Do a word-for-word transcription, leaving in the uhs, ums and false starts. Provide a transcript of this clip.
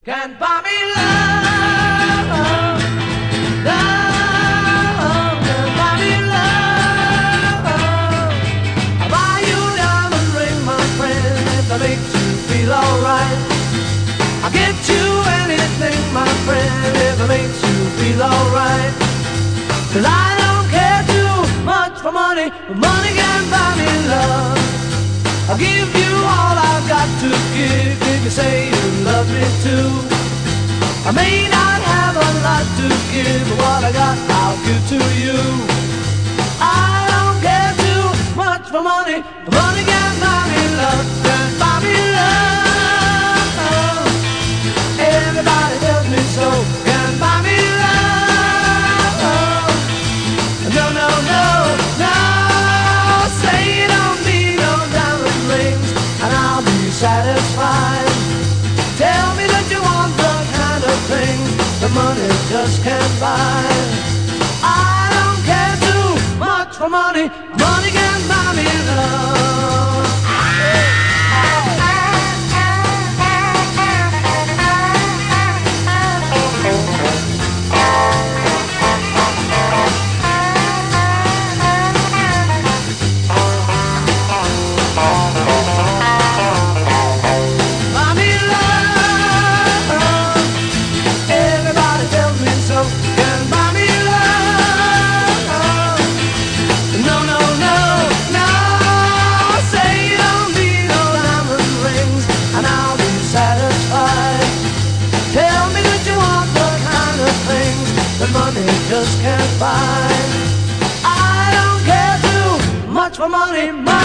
can't buy me love. Love can't buy me love. I'll buy you a diamond ring, my friend, if that makes you feel alright. I'll get you anything, my friend, if it makes you feel alright. 'Cause I don't care too much for money, but money can't buy me love. I'll give you all I've got to give if you say you love me too. I may not have a lot to give, but what I got I'll give to you. I don't care too much for money, but money can't buy me love. Can't buy me love. Everybody tells me so. Can't buy me love. No, no, no, no. Say you don't need no diamond rings and I'll be satisfied. Tell me that you want the kind of thing that money just can't buy. I don't care too much for money. Money can't buy me love. Money just can't buy. I don't care too much for money.